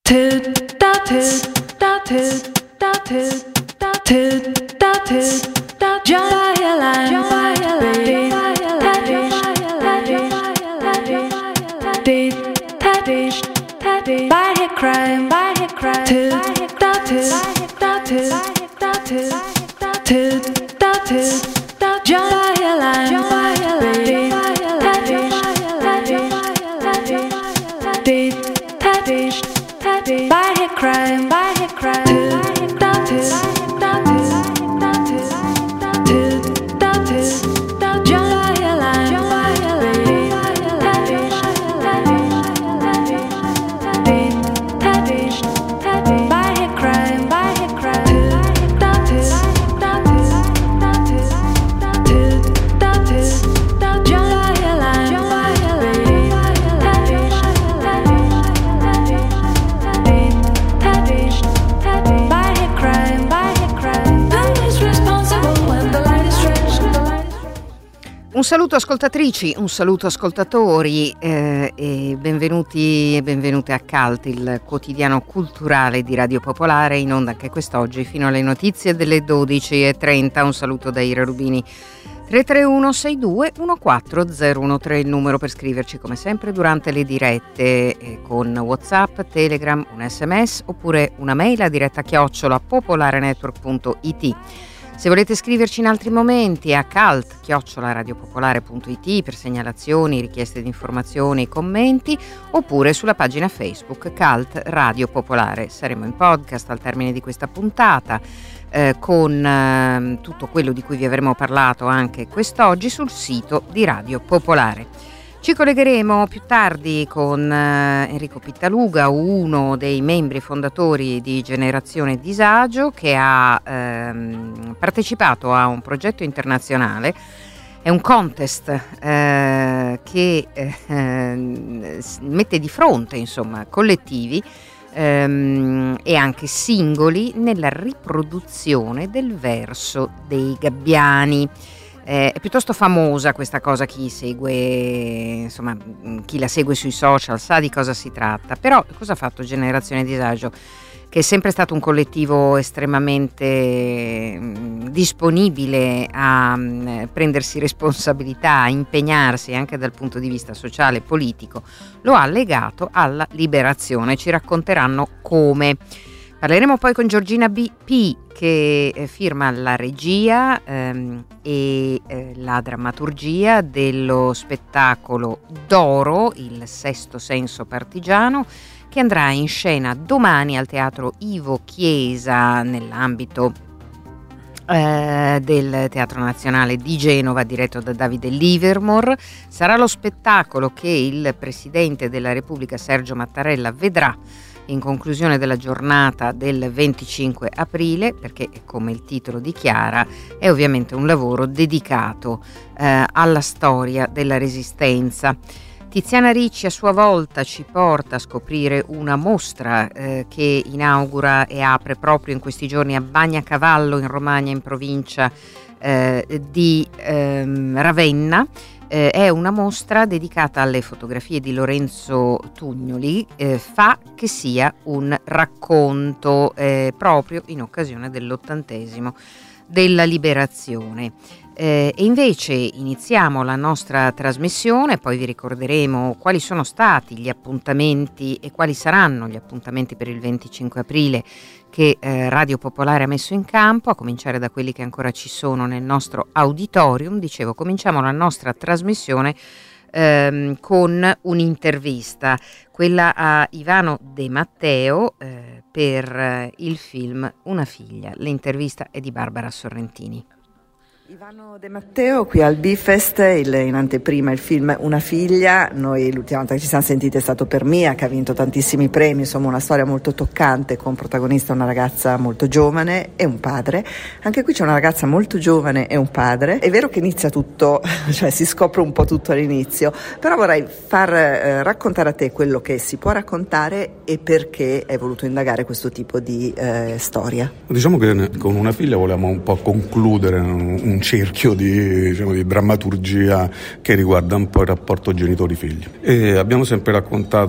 Un saluto ascoltatrici, un saluto ascoltatori e benvenuti e benvenute a Cult, il quotidiano culturale di Radio Popolare, in onda anche quest'oggi fino alle notizie delle 12:30. Un saluto da Ira Rubini. 331 62 14013 il numero per scriverci come sempre durante le dirette con WhatsApp, Telegram, un SMS oppure una mail a diretta@popolarenetwork.it. Se volete scriverci in altri momenti a cult@radiopopolare.it per segnalazioni, richieste di informazioni, commenti, oppure sulla pagina Facebook Cult Radio Popolare. Saremo in podcast al termine di questa puntata con tutto quello di cui vi avremo parlato anche quest'oggi sul sito di Radio Popolare. Ci collegheremo più tardi con Enrico Pittaluga, uno dei membri fondatori di Generazione Disagio, che ha partecipato a un progetto internazionale. È un contest che mette di fronte, insomma, collettivi e anche singoli nella riproduzione del verso dei gabbiani. È piuttosto famosa questa cosa, chi segue, insomma, chi la segue sui social sa di cosa si tratta. Però cosa ha fatto Generazione Disagio? Che è sempre stato un collettivo estremamente disponibile a prendersi responsabilità, a impegnarsi anche dal punto di vista sociale e politico, lo ha legato alla liberazione. Ci racconteranno come. Parleremo poi con Giorgina P, che firma la regia e la drammaturgia dello spettacolo Doro, il sesto senso partigiano, che andrà in scena domani al Teatro Ivo Chiesa nell'ambito del Teatro Nazionale di Genova, diretto da Davide Livermore. Sarà lo spettacolo che il Presidente della Repubblica Sergio Mattarella vedrà in conclusione della giornata del 25 aprile, perché, come il titolo dichiara, è ovviamente un lavoro dedicato alla storia della Resistenza. Tiziana Ricci a sua volta ci porta a scoprire una mostra che inaugura e apre proprio in questi giorni a Bagnacavallo, in Romagna, in provincia di Ravenna. È una mostra dedicata alle fotografie di Lorenzo Tugnoli, fa che sia un racconto proprio in occasione dell'80° della liberazione. E invece iniziamo la nostra trasmissione, poi vi ricorderemo quali sono stati gli appuntamenti e quali saranno gli appuntamenti per il 25 aprile che Radio Popolare ha messo in campo, a cominciare da quelli che ancora ci sono nel nostro auditorium. Dicevo, cominciamo la nostra trasmissione con un'intervista, quella a Ivano De Matteo per il film Una figlia. L'intervista è di Barbara Sorrentini. Ivano De Matteo qui al Bifest, in anteprima il film Una figlia. Noi l'ultima volta che ci siamo sentiti è stato per Mia, che ha vinto tantissimi premi, insomma una storia molto toccante con protagonista una ragazza molto giovane e un padre. Anche qui c'è una ragazza molto giovane e un padre. È vero che inizia tutto, cioè si scopre un po' tutto all'inizio, però vorrei far raccontare a te quello che si può raccontare e perché hai voluto indagare questo tipo di storia. Diciamo che con Una figlia volevamo un po' concludere un cerchio di drammaturgia che riguarda un po' il rapporto genitori-figli, e abbiamo sempre raccontato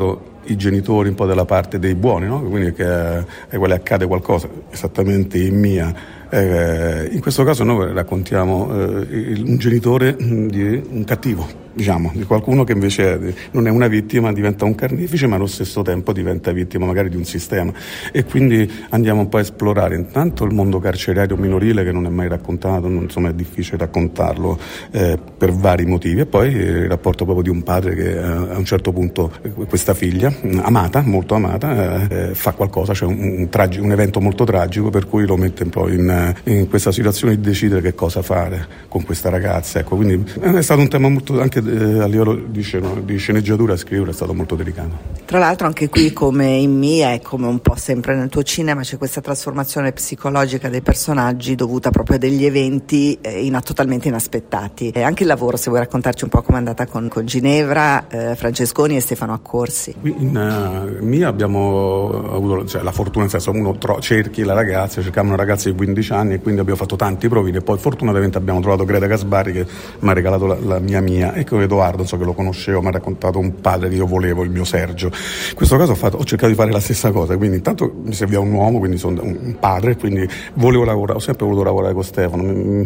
i genitori un po' dalla parte dei buoni, no? Quindi che ai quali accade qualcosa, esattamente in Mia. In questo caso noi raccontiamo un genitore di un cattivo, diciamo, di qualcuno che invece non è una vittima, diventa un carnefice, ma allo stesso tempo diventa vittima magari di un sistema. E quindi andiamo un po' a esplorare intanto il mondo carcerario minorile, che non è mai raccontato, insomma è difficile raccontarlo per vari motivi, e poi il rapporto proprio di un padre che a un certo punto questa figlia, amata, molto amata, fa qualcosa, cioè un evento molto tragico, per cui lo mette un po' in questa situazione di decidere che cosa fare con questa ragazza. Ecco, quindi è stato un tema molto, anche a livello di sceneggiatura, scrivere è stato molto delicato. Tra l'altro anche qui, come in Mia e come un po' sempre nel tuo cinema, c'è questa trasformazione psicologica dei personaggi dovuta proprio a degli eventi totalmente inaspettati. E anche il lavoro, se vuoi raccontarci un po' com'è andata con Ginevra, Francesconi e Stefano Accorsi. Qui in Mia abbiamo avuto la fortuna, nel senso, uno cerchi la ragazza, cercavamo una ragazza di 15 anni e quindi abbiamo fatto tanti provini, e poi fortunatamente abbiamo trovato Greta Gasbarri che mi ha regalato la mia, e con Edoardo, che lo conoscevo, mi ha raccontato un padre che io volevo, il mio Sergio. In questo caso ho cercato di fare la stessa cosa, quindi intanto mi serviva un uomo, quindi sono un padre, quindi volevo lavorare, ho sempre voluto lavorare con Stefano,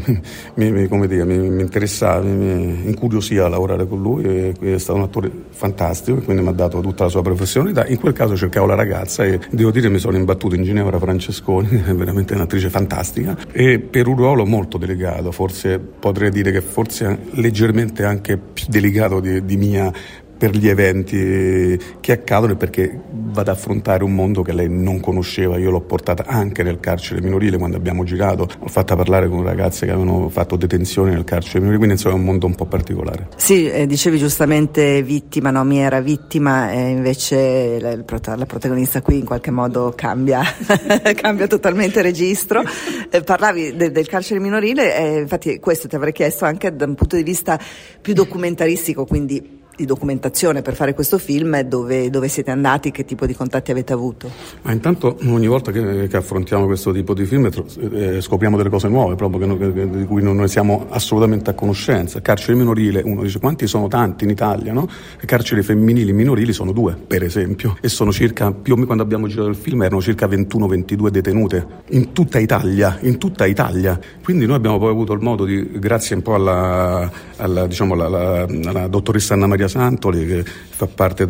mi interessava, mi incuriosiva a lavorare con lui, e è stato un attore fantastico, quindi mi ha dato tutta la sua professionalità. In quel caso cercavo la ragazza e devo dire mi sono imbattuto in Ginevra Francesconi, è veramente un'attrice fantastica, e per un ruolo molto delicato, forse potrei dire che forse leggermente anche più delicato di Mia, per gli eventi che accadono e perché va ad affrontare un mondo che lei non conosceva. Io l'ho portata anche nel carcere minorile quando abbiamo girato, l'ho fatta parlare con ragazze che avevano fatto detenzione nel carcere minorile, quindi insomma è un mondo un po' particolare. Sì, dicevi giustamente vittima, no? Mia era vittima, e invece la protagonista qui in qualche modo cambia cambia totalmente registro. Parlavi del carcere minorile, infatti questo ti avrei chiesto anche da un punto di vista più documentaristico, quindi di documentazione, per fare questo film. Dove siete andati, che tipo di contatti avete avuto? Ma intanto ogni volta che affrontiamo questo tipo di film scopriamo delle cose nuove, proprio di cui non ne siamo assolutamente a conoscenza. Carcere minorile, uno dice quanti sono tanti in Italia, no? Carceri femminili minorili sono 2, per esempio, e sono circa, più o meno quando abbiamo girato il film erano circa 21-22 detenute in tutta Italia, quindi noi abbiamo poi avuto il modo grazie un po' alla dottoressa Anna Maria Santoli, che fa parte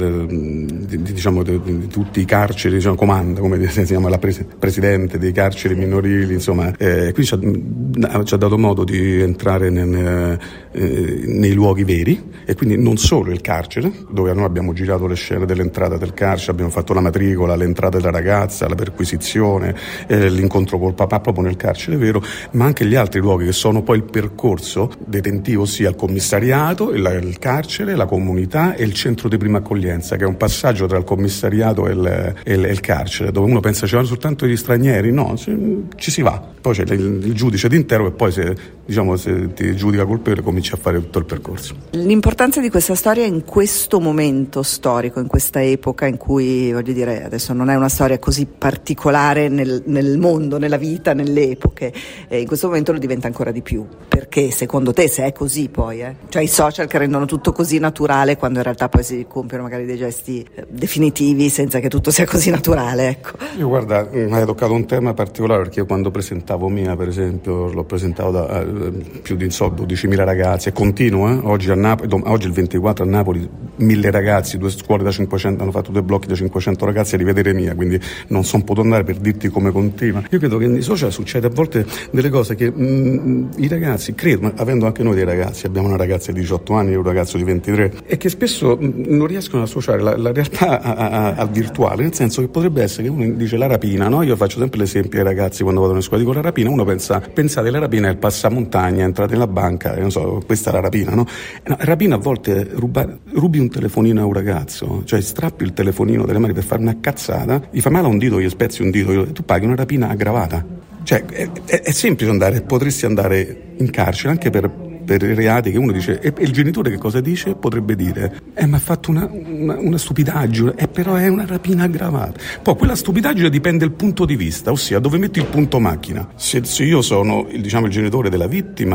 di tutti i carceri, comanda, come si chiama, la presidente dei carceri minorili, insomma, qui ci ha dato modo di entrare nei luoghi veri, e quindi non solo il carcere, dove noi abbiamo girato le scene dell'entrata del carcere, abbiamo fatto la matricola, l'entrata della ragazza, la perquisizione, l'incontro col papà proprio nel carcere vero, ma anche gli altri luoghi che sono poi il percorso detentivo, ossia il commissariato, il carcere, la comunità e il centro di prima accoglienza, che è un passaggio tra il commissariato e il carcere, dove uno pensa ci vanno soltanto gli stranieri, no, ci si va, poi c'è il giudice d'interroga e poi se ti giudica colpevole cominci a fare tutto il percorso. L'importanza di questa storia in questo momento storico, in questa epoca in cui, voglio dire, adesso non è una storia così particolare nel mondo, nella vita, nelle epoche, in questo momento lo diventa ancora di più, perché secondo te, se è così poi, cioè i social che rendono tutto così naturale, quando in realtà poi si compiono magari dei gesti definitivi senza che tutto sia così naturale, ecco. Io guarda, hai toccato un tema particolare, perché io quando presentavo Mia, per esempio, l'ho presentato da più di 12.000 ragazzi, e continuo, oggi a Napoli, oggi il 24 a Napoli 1.000 ragazzi, 2 scuole da 500, hanno fatto 2 blocchi da 500 ragazzi a rivedere Mia, quindi non sono potuto andare per dirti come continua. Io credo che nei social succede a volte delle cose che i ragazzi, credo, ma avendo anche noi dei ragazzi, abbiamo una ragazza di 18 anni e un ragazzo di 23, e che spesso non riescono ad associare la realtà al virtuale, nel senso che potrebbe essere che uno dice la rapina, no? Io faccio sempre l'esempio ai ragazzi quando vado in scuola, dico la rapina, uno pensate la rapina è il passamontagna, entrate nella banca, non so, questa è la rapina, no? Rapina a volte rubi un telefonino a un ragazzo, cioè strappi il telefonino dalle mani per fare una cazzata, gli fa male a un dito, gli spezzi un dito, tu paghi una rapina aggravata. Cioè è semplice potresti andare in carcere anche per i reati che uno dice, e il genitore che cosa dice? Potrebbe dire ma ha fatto una stupidaggine, però è una rapina aggravata. Poi quella stupidaggine dipende dal punto di vista, ossia dove metti il punto macchina. Se io sono il genitore della vittima,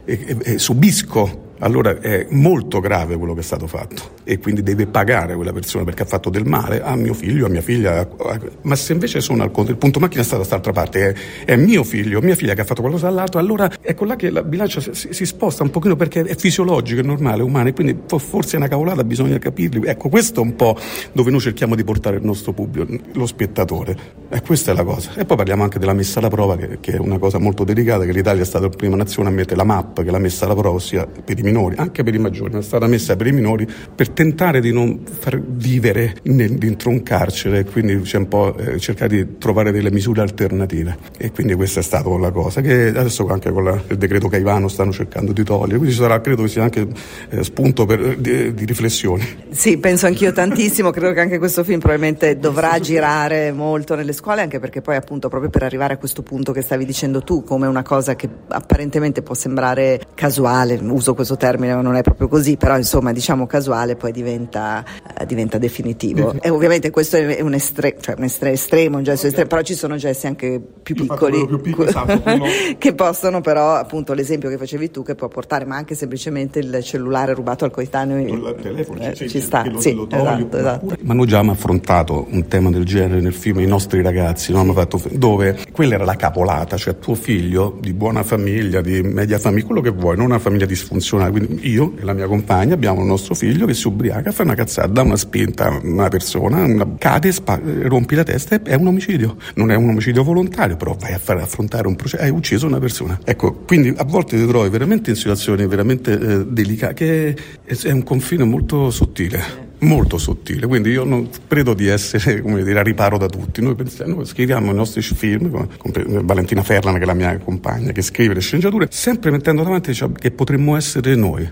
e subisco, allora è molto grave quello che è stato fatto e quindi deve pagare quella persona perché ha fatto del male a mio figlio, a mia figlia. Ma se invece sono il punto macchina è stato dall'altra parte, è mio figlio, mia figlia che ha fatto qualcosa all'altro, allora ecco là che la bilancia si sposta un pochino perché è fisiologico, è normale, è umano, e quindi forse è una cavolata, bisogna capirli. Ecco, questo è un po' dove noi cerchiamo di portare il nostro pubblico, lo spettatore, e questa è la cosa. E poi parliamo anche della messa alla prova, che è una cosa molto delicata, che l'Italia è stata la prima nazione a mettere la MAP, che l'ha messa alla prova, ossia per i minori, anche per i maggiori, ma è stata messa per i minori per tentare di non far vivere dentro un carcere, e quindi c'è un po' cercare di trovare delle misure alternative, e quindi questa è stata la cosa che adesso anche con il decreto Caivano stanno cercando di togliere, quindi ci sarà, credo che sia anche spunto di riflessione. Sì, penso anch'io tantissimo, credo che anche questo film probabilmente dovrà girare molto nelle scuole, anche perché poi appunto proprio per arrivare a questo punto che stavi dicendo tu, come una cosa che apparentemente può sembrare casuale, uso questo termine, non è proprio così, però insomma diciamo casuale, poi diventa definitivo. E ovviamente questo è un estremo, un gesto estremo, però ci sono gesti anche più piccoli esatto, che possono, però appunto l'esempio che facevi tu, che può portare, ma anche semplicemente il cellulare rubato al coetaneo, il telefono, ci sta, sì, esatto. Ma noi già abbiamo affrontato un tema del genere nel film I nostri ragazzi, no? Dove quella era la capolata, cioè tuo figlio di buona famiglia, di media famiglia, quello che vuoi, non una famiglia disfunzionale, quindi io e la mia compagna abbiamo il nostro figlio che si ubriaca, fa una cazzata, dà una spinta a una persona, cade, rompi la testa, è un omicidio. Non è un omicidio volontario, però vai a fare affrontare un processo, hai ucciso una persona. Ecco, quindi a volte ti trovi veramente in situazioni veramente delicate, che è un confine molto sottile. Molto sottile, quindi io non credo di essere, come dire, a riparo da tutti. Noi scriviamo i nostri film con Valentina Ferlana, che è la mia compagna, che scrive le sceneggiature, sempre mettendo davanti, cioè, che potremmo essere noi.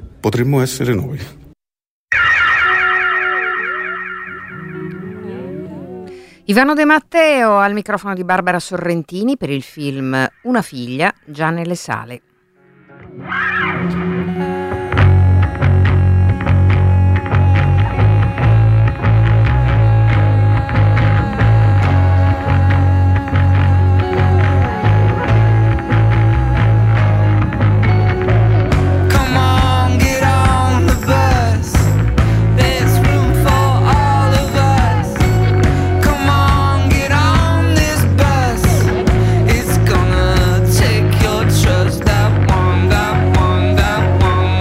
Ivano De Matteo al microfono di Barbara Sorrentini per il film Una figlia, già nelle sale. Trust that one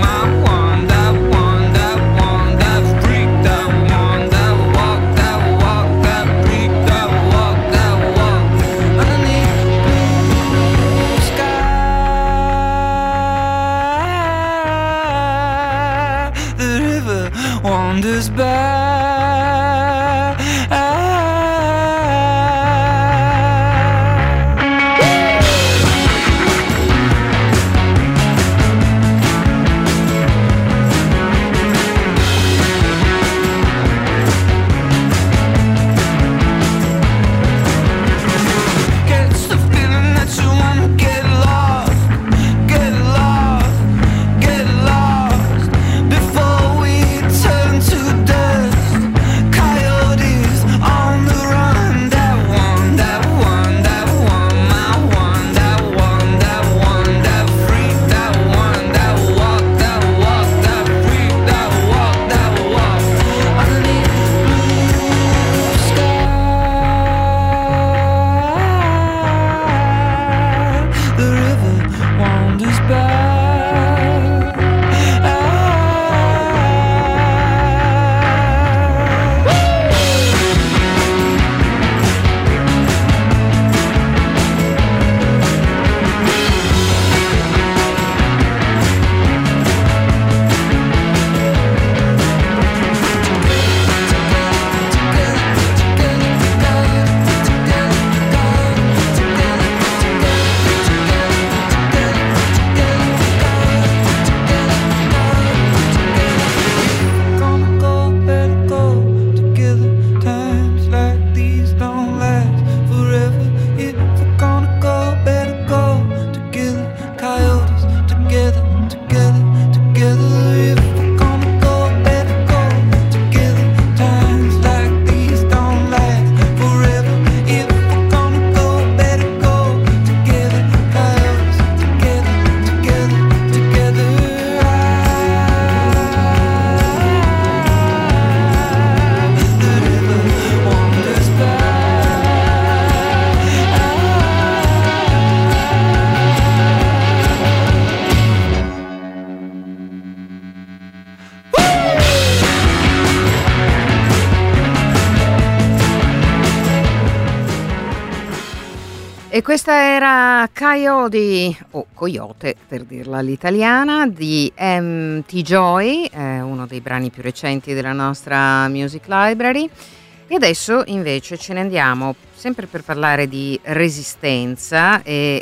E questa era Coyote, o Coyote per dirla all'italiana, di M.T. Joy, uno dei brani più recenti della nostra Music Library. E adesso invece ce ne andiamo sempre per parlare di resistenza e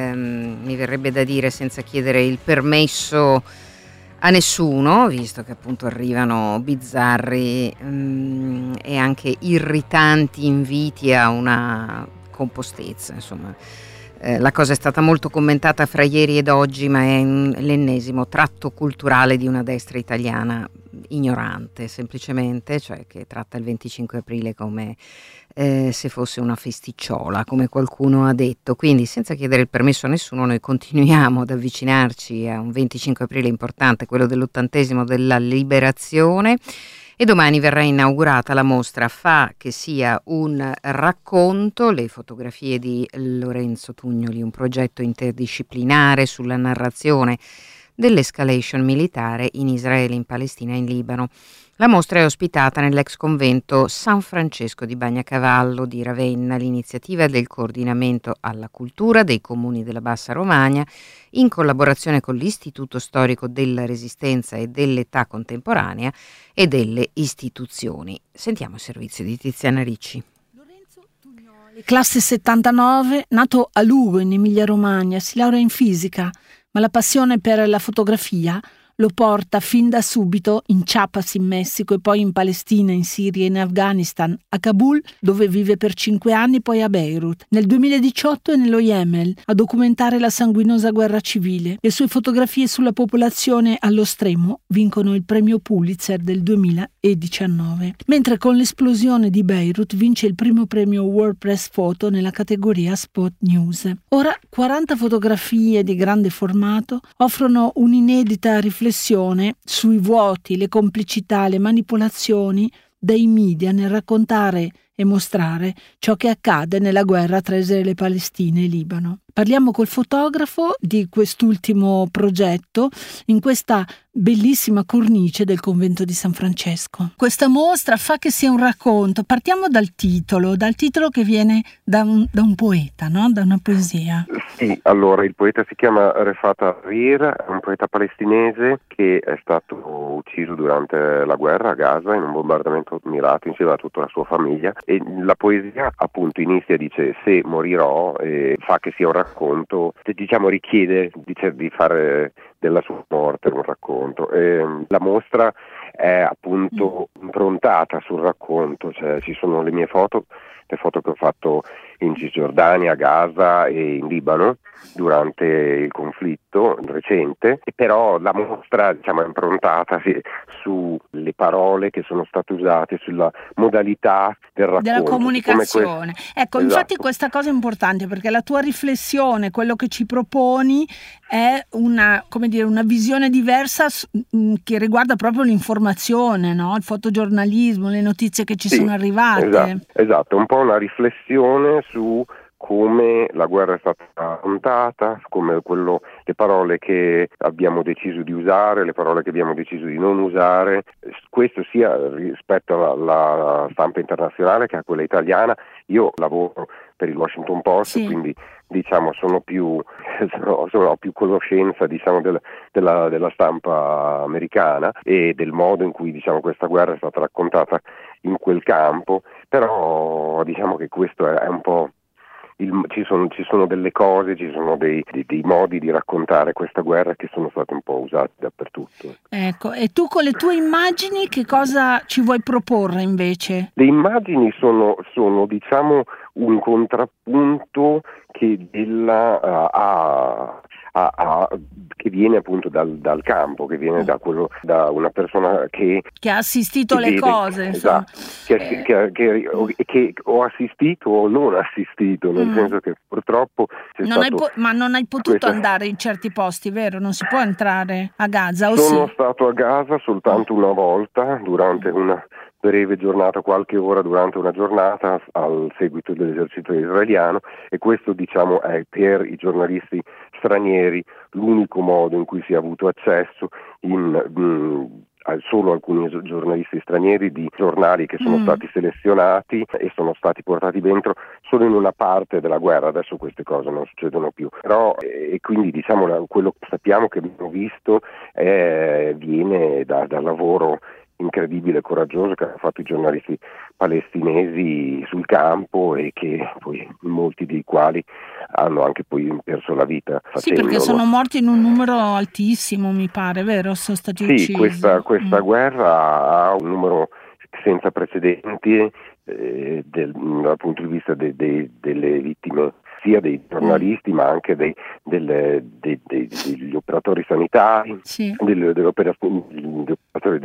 mi verrebbe da dire senza chiedere il permesso a nessuno, visto che appunto arrivano bizzarri e anche irritanti inviti a una compostezza, insomma. La cosa è stata molto commentata fra ieri ed oggi, ma è l'ennesimo tratto culturale di una destra italiana ignorante, semplicemente, cioè che tratta il 25 aprile come se fosse una festicciola, come qualcuno ha detto. Quindi, senza chiedere il permesso a nessuno, noi continuiamo ad avvicinarci a un 25 aprile importante, quello dell'80° della liberazione. E domani verrà inaugurata la mostra Fa che sia un racconto, le fotografie di Lorenzo Tugnoli, un progetto interdisciplinare sulla narrazione dell'escalation militare in Israele, in Palestina e in Libano. La mostra è ospitata nell'ex convento San Francesco di Bagnacavallo di Ravenna, l'iniziativa del coordinamento alla cultura dei comuni della Bassa Romagna, in collaborazione con l'Istituto Storico della Resistenza e dell'Età Contemporanea e delle istituzioni. Sentiamo il servizio di Tiziana Ricci. Lorenzo Tugnoli, classe 79, nato a Lugo in Emilia-Romagna, si laurea in fisica, ma la passione per la fotografia lo porta fin da subito in Chiapas in Messico e poi in Palestina, in Siria e in Afghanistan, a Kabul dove vive per 5 anni, poi a Beirut. Nel 2018 è nello Yemen a documentare la sanguinosa guerra civile. Le sue fotografie sulla popolazione allo stremo vincono il premio Pulitzer del 2019, mentre con l'esplosione di Beirut vince il primo premio World Press Photo nella categoria Spot News. Ora 40 fotografie di grande formato offrono un'inedita riflessione sui vuoti, le complicità, le manipolazioni dei media nel raccontare e mostrare ciò che accade nella guerra tra Israele, Palestina e Libano. Parliamo col fotografo di quest'ultimo progetto in questa bellissima cornice del convento di San Francesco. Questa mostra Fa che sia un racconto. Partiamo dal titolo che viene da un poeta, no? Da una poesia. Sì, allora il poeta si chiama Refat Harrir, è un poeta palestinese che è stato ucciso durante la guerra a Gaza in un bombardamento mirato insieme a tutta la sua famiglia, e la poesia appunto inizia, dice: se morirò, fa che sia un racconto, diciamo richiede di fare della sua morte un racconto. La mostra è appunto improntata sul racconto, cioè ci sono le mie foto, le foto che ho fatto in Cisgiordania, a Gaza e in Libano durante il conflitto recente, e però la mostra diciamo è improntata sulle parole che sono state usate, sulla modalità del racconto, della comunicazione. Ecco, esatto. Infatti questa cosa è importante perché la tua riflessione, quello che ci proponi è una visione diversa che riguarda proprio l'informazione, no? Il fotogiornalismo, le notizie che ci sono arrivate. Esatto, un po' una riflessione su come la guerra è stata affrontata, come le parole che abbiamo deciso di usare, le parole che abbiamo deciso di non usare, questo sia rispetto alla stampa internazionale che a quella italiana. Io lavoro per il Washington Post, sì. Quindi diciamo ho più conoscenza diciamo della stampa americana e del modo in cui diciamo questa guerra è stata raccontata in quel campo, però diciamo che questo è un po' ci sono delle cose, ci sono dei modi di raccontare questa guerra che sono stati un po' usati dappertutto. Ecco, e tu con le tue immagini che cosa ci vuoi proporre invece? Le immagini sono diciamo un contrappunto che che viene appunto dal campo, che viene da una persona che ha assistito alle cose, esatto, che ho assistito o non assistito, nel senso che purtroppo non hai potuto andare in certi posti, vero? Non si può entrare a Gaza, o sono sì? stato a Gaza soltanto una volta durante una breve giornata, qualche ora durante una giornata al seguito dell'esercito israeliano, e questo diciamo è per i giornalisti stranieri l'unico modo in cui si è avuto accesso solo alcuni giornalisti stranieri di giornali che sono stati selezionati e sono stati portati dentro solo in una parte della guerra. Adesso queste cose non succedono più, però e quindi diciamo quello che sappiamo, che abbiamo visto, viene dal lavoro incredibile e coraggioso che hanno fatto i giornalisti palestinesi sul campo, e che poi molti dei quali hanno anche poi perso la vita facendolo. Sì, perché sono morti in un numero altissimo, mi pare, vero? Sono stati uccisi. Sì, questa guerra ha un numero senza precedenti dal punto di vista delle vittime, sia dei giornalisti ma anche degli operatori sanitari, sì, degli operatori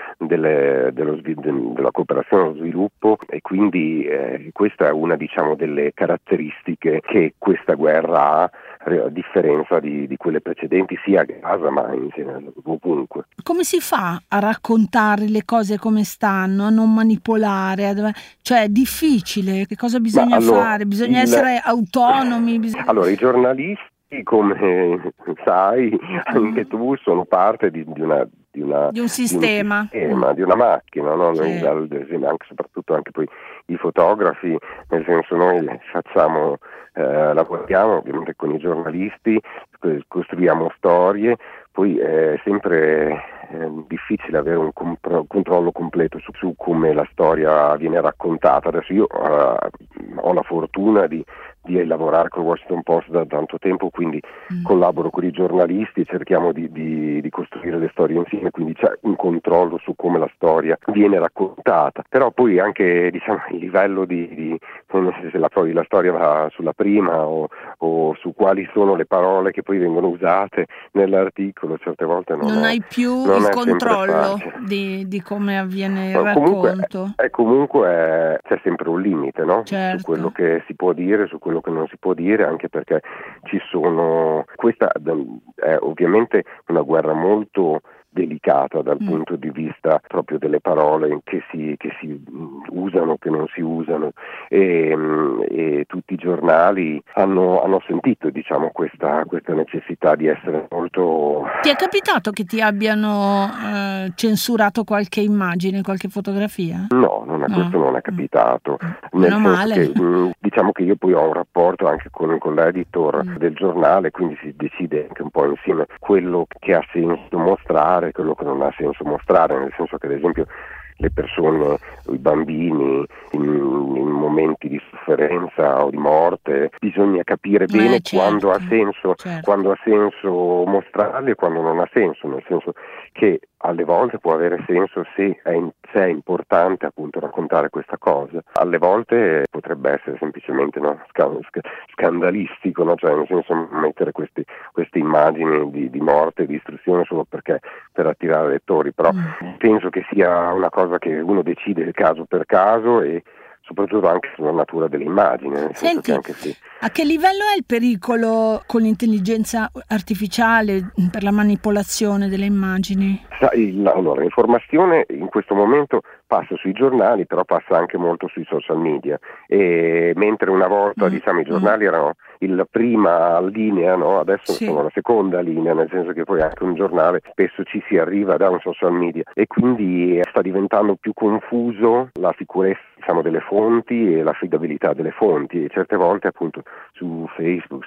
della cooperazione allo sviluppo, e quindi questa è una, diciamo, delle caratteristiche che questa guerra ha, a differenza di quelle precedenti, sia a Gaza ma in genere ovunque. Come si fa a raccontare le cose come stanno, a non manipolare? Cioè è difficile, che cosa bisogna fare? Bisogna essere autonomi? Allora, i giornalisti, come sai anche tu, sono parte di un sistema, di una macchina, no? Noi, anche soprattutto anche poi i fotografi, nel senso, noi facciamo lavoriamo ovviamente con i giornalisti, costruiamo storie, poi è sempre difficile avere un controllo completo su come la storia viene raccontata. Adesso io ho la fortuna di lavorare con il Washington Post da tanto tempo, quindi collaboro con i giornalisti e cerchiamo di costruire le storie insieme, quindi c'è un controllo su come la storia viene raccontata. Però poi anche, diciamo, il livello se la storia va sulla prima o su quali sono le parole che poi vengono usate nell'articolo, certe volte non hai più il controllo di come avviene il racconto. Comunque c'è sempre un limite, no? Certo. Su quello che si può dire, su quello che non si può dire, anche perché questa è ovviamente una guerra molto delicata dal punto di vista proprio delle parole che si usano, che non si usano, e tutti i giornali hanno sentito, diciamo, questa necessità di essere molto... Ti è capitato che ti abbiano censurato qualche immagine, qualche fotografia? No, questo non è capitato. Nel senso male. che diciamo che io poi ho un rapporto anche con l'editor del giornale, quindi si decide anche un po' insieme quello che ha senso mostrare, quello che non ha senso mostrare, nel senso che ad esempio le persone, i bambini in momenti di sofferenza o di morte, bisogna capire bene quando ha senso, quando ha senso mostrarli e quando non ha senso, nel senso che alle volte può avere senso se è importante appunto raccontare questa cosa, alle volte potrebbe essere semplicemente scandalistico, no? Cioè, nel senso, mettere queste immagini di morte e di distruzione solo perché per attirare lettori, però penso che sia una cosa che uno decide caso per caso e soprattutto anche sulla natura delle immagini. Senti, a che livello è il pericolo con l'intelligenza artificiale per la manipolazione delle immagini? Allora, l'informazione in questo momento passa sui giornali, però passa anche molto sui social media, e mentre una volta diciamo i giornali erano la prima linea, no? Adesso sono la seconda linea, nel senso che poi anche un giornale spesso ci si arriva da un social media, e quindi sta diventando più confuso la sicurezza, diciamo, delle fonti e l'affidabilità delle fonti, e certe volte appunto su Facebook,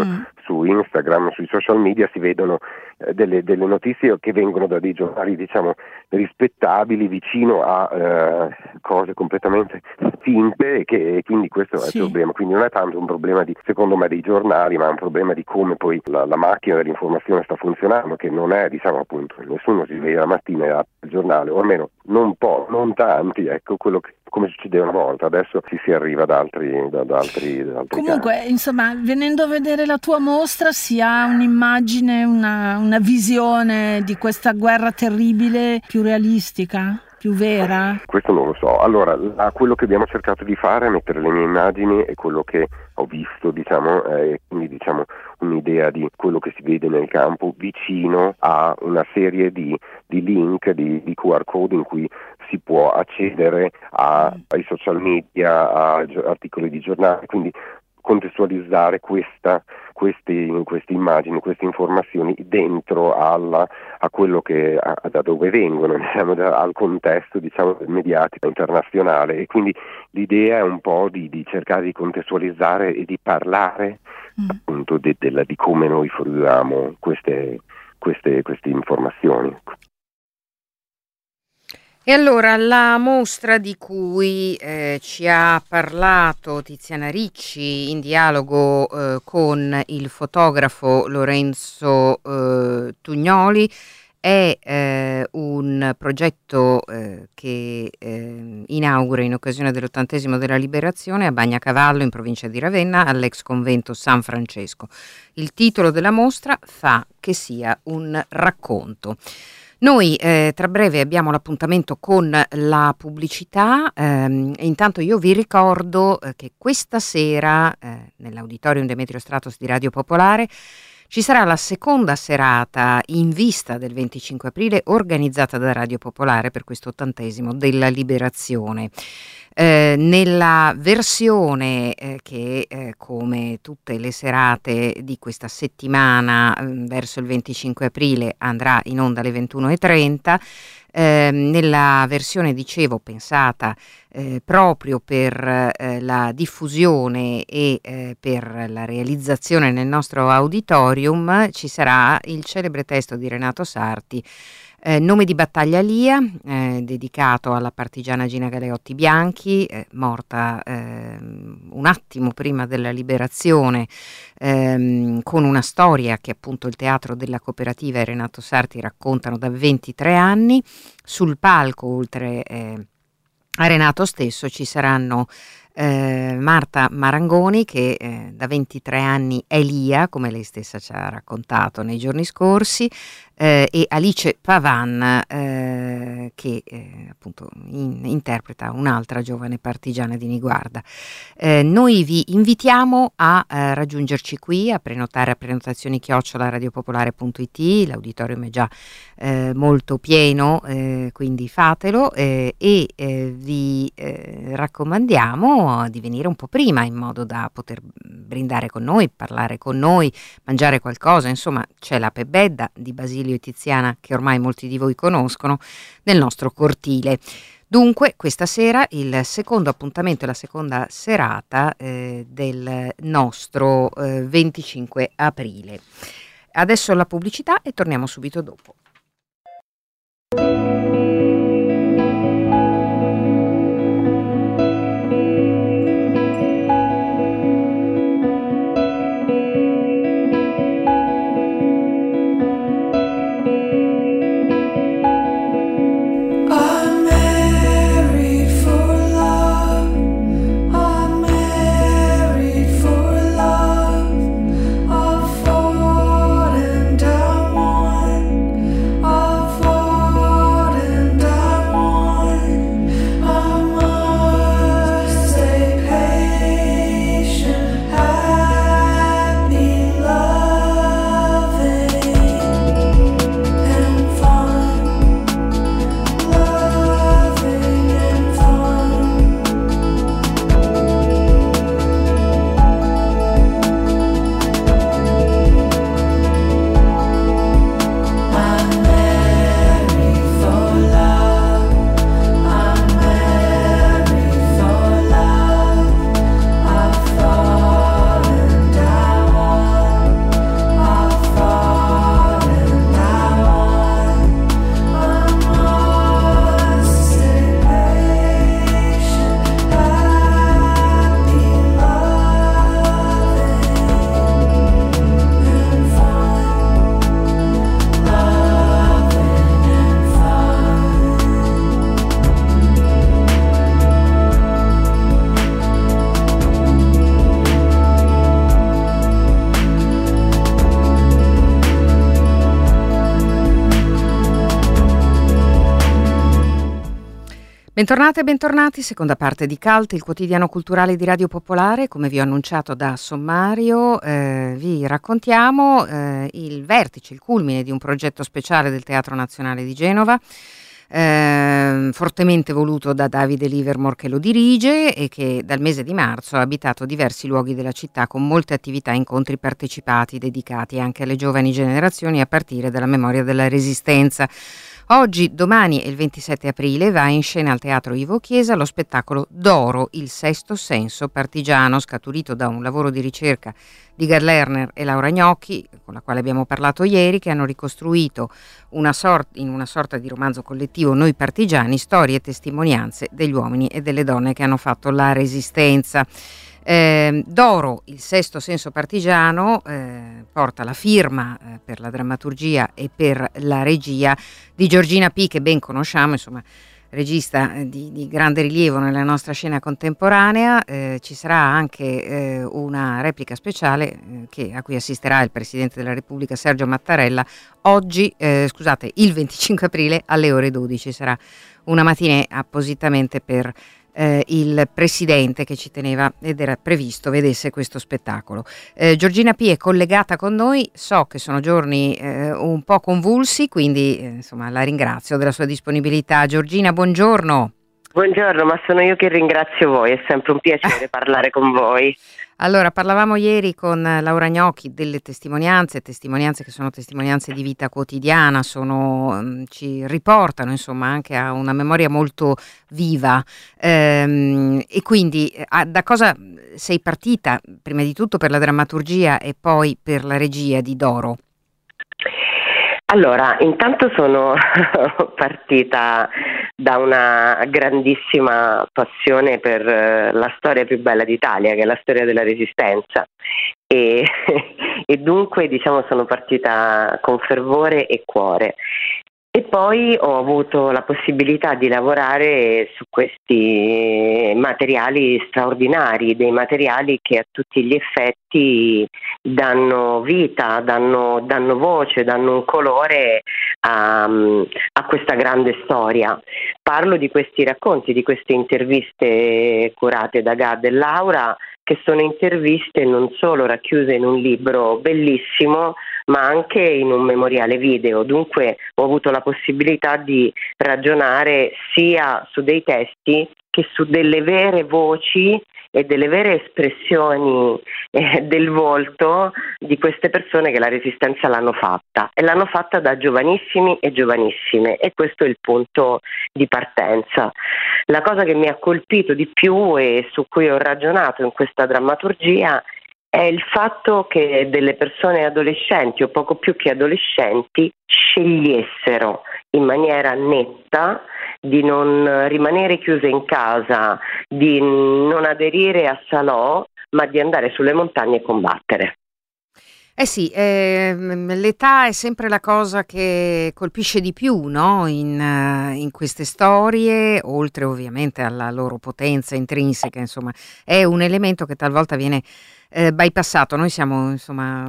su Instagram, sui social media si vedono delle notizie che vengono da dei giornali, diciamo, rispettabili, vicino a cose completamente finte, e quindi questo è il problema. Quindi non è tanto un problema secondo me dei giornali, ma è un problema di come poi la macchina dell'informazione sta funzionando, che non è, diciamo, appunto, nessuno si sveglia la mattina e apre il giornale, o almeno non tanti, ecco, quello che come succedeva una volta. Adesso si arriva da altri comunque casi. Insomma, venendo a vedere la tua mostra si ha un'immagine, una visione di questa guerra terribile più realistica, più vera? Questo non lo so. Allora, quello che abbiamo cercato di fare è mettere le mie immagini e quello che ho visto, diciamo, e quindi, diciamo, un'idea di quello che si vede nel campo vicino a una serie di link, di QR code in cui si può accedere ai social media, a articoli di giornale, quindi contestualizzare queste immagini, queste informazioni dentro a quello da dove vengono, diciamo, al contesto, diciamo, mediatico internazionale, e quindi l'idea è un po' di cercare di contestualizzare e di parlare appunto di come noi fruiamo queste informazioni. E allora la mostra di cui ci ha parlato Tiziana Ricci in dialogo con il fotografo Lorenzo Tugnoli è un progetto che inaugura in occasione dell'80° della Liberazione a Bagnacavallo, in provincia di Ravenna, all'ex convento San Francesco. Il titolo della mostra fa che sia un racconto. Noi tra breve abbiamo l'appuntamento con la pubblicità, e intanto io vi ricordo che questa sera nell'Auditorium Demetrio Stratos di Radio Popolare ci sarà la seconda serata in vista del 25 aprile organizzata da Radio Popolare per questo 80° della Liberazione. Nella versione che come tutte le serate di questa settimana verso il 25 aprile andrà in onda alle 21:30, nella versione, dicevo, pensata proprio per la diffusione e per la realizzazione nel nostro auditorium, ci sarà il celebre testo di Renato Sarti, Nome di battaglia Lia, dedicato alla partigiana Gina Galeotti Bianchi, morta un attimo prima della liberazione, con una storia che appunto il Teatro della Cooperativa e Renato Sarti raccontano da 23 anni. Sul palco, oltre a Renato stesso, ci saranno Marta Marangoni, che da 23 anni è Lia, come lei stessa ci ha raccontato nei giorni scorsi, e Alice Pavan, che appunto interpreta un'altra giovane partigiana di Niguarda. Noi vi invitiamo a raggiungerci qui, a prenotare a prenotazioni@radiopopolare.it. L'auditorium è già molto pieno, quindi fatelo, e vi raccomandiamo di venire un po' prima, in modo da poter brindare con noi, parlare con noi, mangiare qualcosa. Insomma, c'è la Pebedda di Basilio e Tiziana, che ormai molti di voi conoscono, nel nostro cortile. Dunque, questa sera il secondo appuntamento e la seconda serata del nostro 25 aprile. Adesso la pubblicità e torniamo subito dopo. Bentornate e bentornati, seconda parte di Cult, il quotidiano culturale di Radio Popolare. Come vi ho annunciato da sommario, vi raccontiamo il vertice, il culmine di un progetto speciale del Teatro Nazionale di Genova. fortemente voluto da Davide Livermore, che lo dirige e che dal mese di marzo ha abitato diversi luoghi della città con molte attività e incontri partecipati dedicati anche alle giovani generazioni a partire dalla memoria della Resistenza. Oggi, domani e il 27 aprile va in scena al Teatro Ivo Chiesa lo spettacolo Doro, il sesto senso partigiano, scaturito da un lavoro di ricerca di Gad Lerner e Laura Gnocchi, con la quale abbiamo parlato ieri, che hanno ricostruito in una sorta di romanzo collettivo Noi partigiani, storie e testimonianze degli uomini e delle donne che hanno fatto la Resistenza. Doro, il sesto senso partigiano, porta la firma per la drammaturgia e per la regia di Giorgina P, che ben conosciamo, insomma, regista di grande rilievo nella nostra scena contemporanea. Ci sarà anche una replica speciale a cui assisterà il Presidente della Repubblica Sergio Mattarella il 25 aprile alle ore 12. Sarà una matinée appositamente per il Presidente, che ci teneva ed era previsto vedesse questo spettacolo. Giorgina P è collegata con noi, so che sono giorni un po' convulsi, quindi insomma la ringrazio della sua disponibilità. Giorgina, buongiorno. Buongiorno, ma sono io che ringrazio voi, è sempre un piacere parlare con voi. Allora, parlavamo ieri con Laura Gnocchi delle testimonianze che sono testimonianze di vita quotidiana, ci riportano insomma anche a una memoria molto viva, e quindi da cosa sei partita prima di tutto per la drammaturgia e poi per la regia di Doro? Allora, intanto sono partita da una grandissima passione per la storia più bella d'Italia, che è la storia della Resistenza, e dunque diciamo sono partita con fervore e cuore. E poi ho avuto la possibilità di lavorare su questi materiali straordinari, dei materiali che a tutti gli effetti danno vita, danno voce, danno un colore a questa grande storia. Parlo di questi racconti, di queste interviste curate da Gad e Laura, che sono interviste non solo racchiuse in un libro bellissimo, ma anche in un memoriale video. Dunque ho avuto la possibilità di ragionare sia su dei testi che su delle vere voci e delle vere espressioni del volto di queste persone che la Resistenza l'hanno fatta, e l'hanno fatta da giovanissimi e giovanissime, e questo è il punto di partenza. La cosa che mi ha colpito di più e su cui ho ragionato in questa drammaturgia è il fatto che delle persone adolescenti o poco più che adolescenti scegliessero in maniera netta di non rimanere chiuse in casa, di non aderire a salò, ma di andare sulle montagne e combattere. Sì, l'età è sempre la cosa che colpisce di più, no? In queste storie, oltre ovviamente alla loro potenza intrinseca, insomma, è un elemento che talvolta viene bypassato. Noi siamo insomma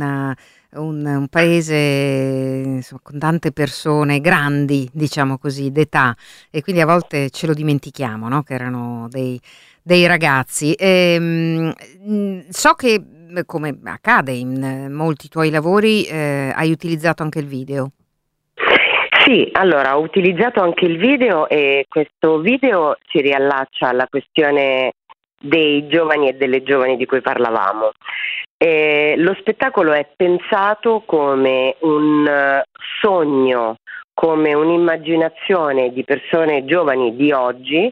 un paese insomma, con tante persone grandi, diciamo così, d'età, e quindi a volte ce lo dimentichiamo, no? Che erano dei ragazzi. So che, come accade in molti tuoi lavori, hai utilizzato anche il video. Sì, allora ho utilizzato anche il video, e questo video si riallaccia alla questione dei giovani e delle giovani di cui parlavamo. Lo spettacolo è pensato come un sogno, come un'immaginazione di persone giovani di oggi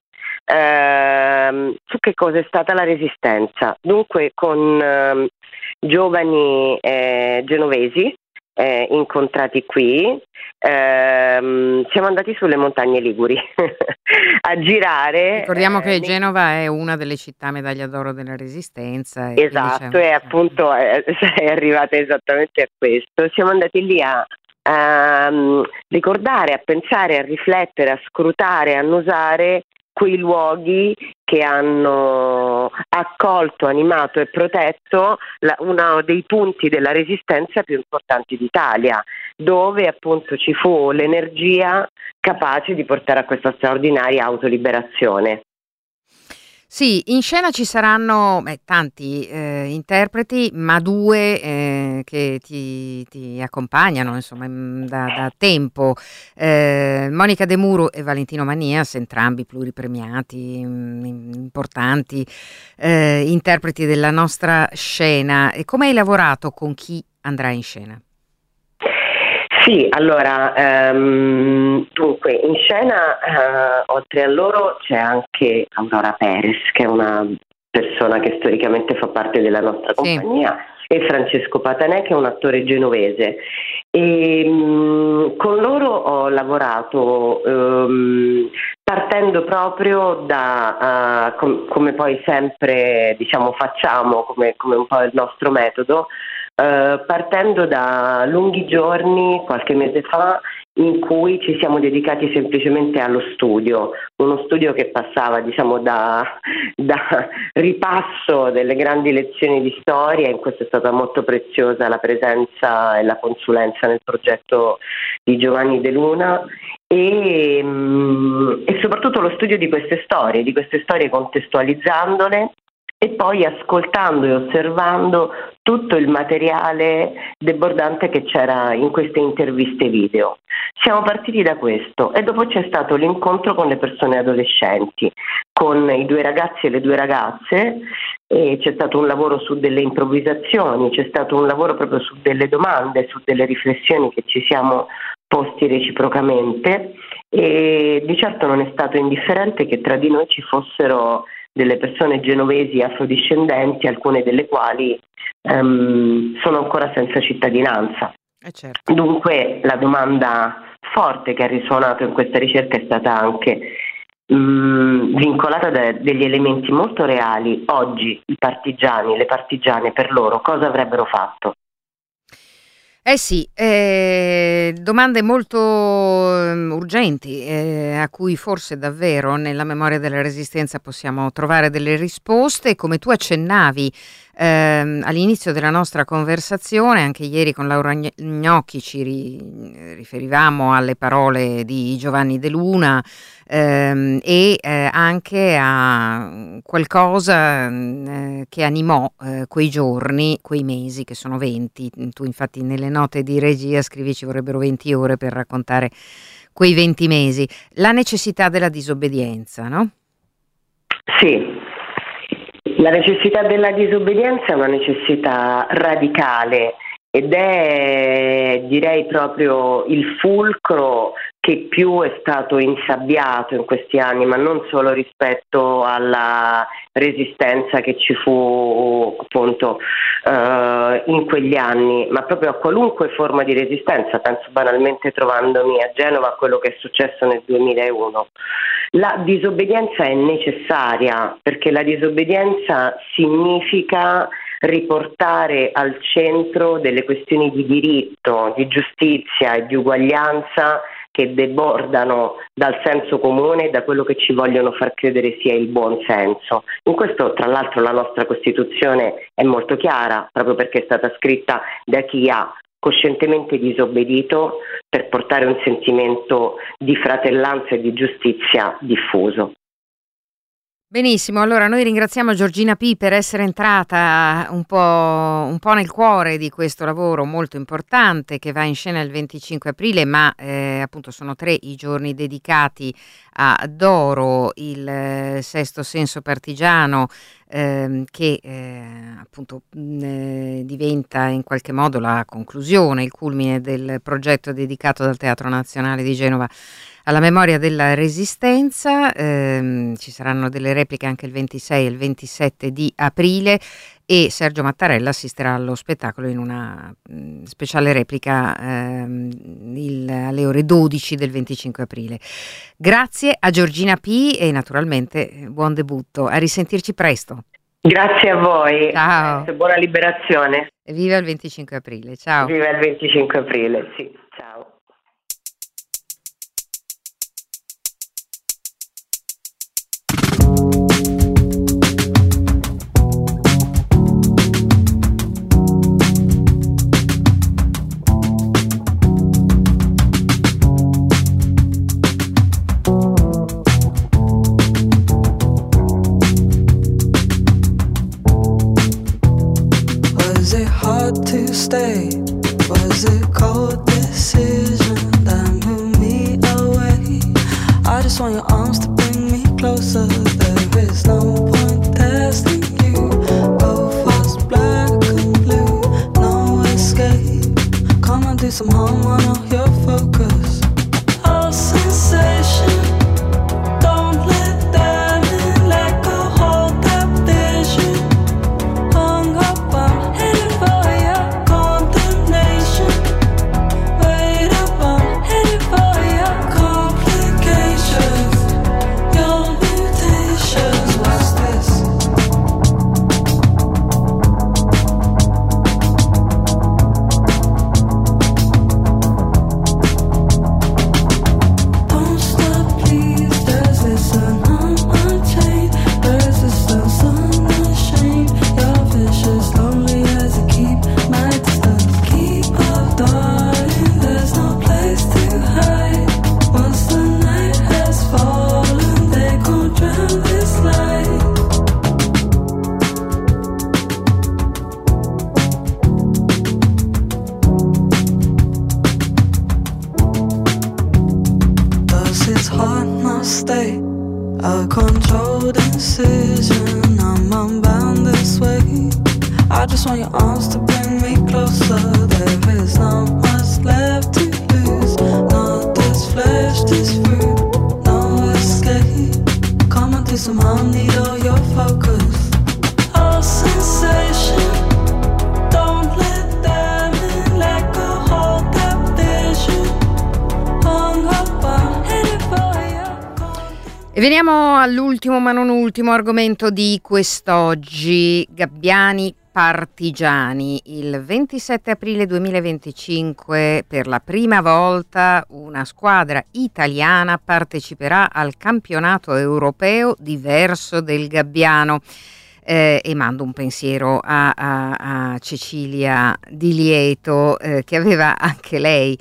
su che cosa è stata la Resistenza. Dunque con giovani genovesi incontrati qui, siamo andati sulle montagne liguri a girare. Ricordiamo che Genova è una delle città medaglia d'oro della Resistenza. Esatto, e appunto sei arrivata esattamente a questo. Siamo andati lì a ricordare, a pensare, a riflettere, a scrutare, a annusare quei luoghi che hanno accolto, animato e protetto uno dei punti della Resistenza più importanti d'Italia, dove appunto ci fu l'energia capace di portare a questa straordinaria autoliberazione. Sì, in scena ci saranno tanti interpreti, ma due che ti accompagnano, insomma, da tempo. Monica De Muro e Valentino Manias, entrambi pluripremiati, importanti interpreti della nostra scena. E come hai lavorato con chi andrà in scena? Sì, allora, dunque, in scena, oltre a loro, c'è anche Aurora Perez, che è una persona che storicamente fa parte della nostra compagnia, e Francesco Patanè, che è un attore genovese. E con loro ho lavorato partendo proprio da, come poi sempre facciamo, come un po' il nostro metodo, partendo da lunghi giorni qualche mese fa in cui ci siamo dedicati semplicemente allo studio, uno studio che passava da ripasso delle grandi lezioni di storia. In questo è stata molto preziosa la presenza e la consulenza nel progetto di Giovanni De Luna e soprattutto lo studio di queste storie contestualizzandole e poi ascoltando e osservando tutto il materiale debordante che c'era in queste interviste video. Siamo partiti da questo e dopo c'è stato l'incontro con le persone adolescenti, con i 2 ragazzi e le 2 ragazze, e c'è stato un lavoro su delle improvvisazioni, c'è stato un lavoro proprio su delle domande, su delle riflessioni che ci siamo posti reciprocamente, e di certo non è stato indifferente che tra di noi ci fossero delle persone genovesi afrodiscendenti, alcune delle quali sono ancora senza cittadinanza. Certo. Dunque la domanda forte che ha risuonato in questa ricerca è stata anche vincolata da degli elementi molto reali. Oggi i partigiani, le partigiane, per loro cosa avrebbero fatto? Sì, domande molto urgenti a cui forse davvero nella memoria della Resistenza possiamo trovare delle risposte. Come tu accennavi all'inizio della nostra conversazione, anche ieri con Laura Gnocchi ci riferivamo alle parole di Giovanni De Luna e anche a qualcosa che animò quei giorni, quei mesi, che sono 20. Tu infatti nelle note di regia scrivi ci vorrebbero 20 ore per raccontare quei 20 mesi. La necessità della disobbedienza, no? Sì. La necessità della disobbedienza è una necessità radicale ed è, direi, proprio il fulcro che più è stato insabbiato in questi anni, ma non solo rispetto alla resistenza che ci fu appunto in quegli anni, ma proprio a qualunque forma di resistenza. Penso banalmente, trovandomi a Genova, a quello che è successo nel 2001. La disobbedienza è necessaria perché la disobbedienza significa riportare al centro delle questioni di diritto, di giustizia e di uguaglianza che debordano dal senso comune e da quello che ci vogliono far credere sia il buon senso. In questo, tra l'altro, la nostra Costituzione è molto chiara, proprio perché è stata scritta da chi ha coscientemente disobbedito per portare un sentimento di fratellanza e di giustizia diffuso. Benissimo, allora noi ringraziamo Giorgina P per essere entrata un po' nel cuore di questo lavoro molto importante che va in scena il 25 aprile, ma appunto sono 3 i giorni dedicati a Doro, il sesto senso partigiano, che appunto diventa in qualche modo la conclusione, il culmine del progetto dedicato dal Teatro Nazionale di Genova alla memoria della Resistenza. Ci saranno delle repliche anche il 26 e il 27 di aprile e Sergio Mattarella assisterà allo spettacolo in una speciale replica alle ore 12 del 25 aprile. Grazie a Giorgina P e naturalmente buon debutto. A risentirci presto. Grazie a voi. Ciao. Buona liberazione. Viva il 25 aprile. Ciao. Viva il 25 aprile, sì. Ciao. hard to stay? Was it cold decision that moved me away? I just want your arms to bring me closer. There is no point testing you. Both us black and blue, no escape. Come and do some homework on your focus. All sensation. Don't let them in, let go, hold that vision. Hung up, I'm headed for your condemnation. Wait up, I'm headed for your complications. Your mutations, what's this? Don't stop, please. There's this unchained resistance, unashamed. You're vicious, lonely as you keep my distance. Keep up, darling. There's no place to hide. Once the night has fallen, they gon' drown this light. Does his heart not stay? A controlled incision. I'm unbound this way. I just want your arms to bring me closer. There is not much left to lose. Not this flesh, this fruit. No escape. Come and do some harm, need all your focus. All sensation. Don't let them in, let go, hold that vision. Hung up, I'm headed for your. E veniamo all'ultimo ma non ultimo argomento di quest'oggi, Gabbiani partigiani. Il 27 aprile 2025 per la prima volta una squadra italiana parteciperà al campionato europeo di verso del Gabbiano. E mando un pensiero a Cecilia Di Lieto, che aveva anche lei